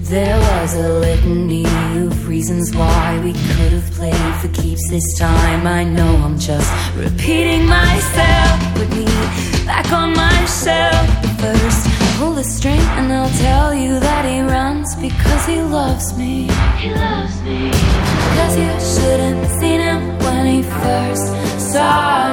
There was a litany of reasons why we could have played for keeps this time. I know I'm just repeating myself. Put me back on my shelf. First, pull the string and I'll tell you that he runs because he loves me. He loves me. Cause you should have seen him when he first started.